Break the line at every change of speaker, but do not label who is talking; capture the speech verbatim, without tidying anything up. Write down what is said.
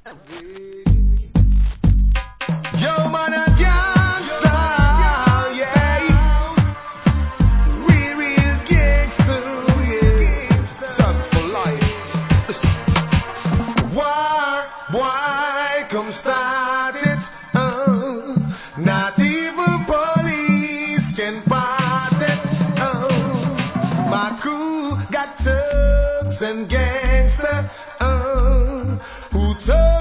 Yo, man, a gangsta, yeah. We real gangsta, yeah. Suck for life. Listen. Why, why come start it? Uh, not even police can fight it. Uh, my crew got thugs and gangsta, uh, who took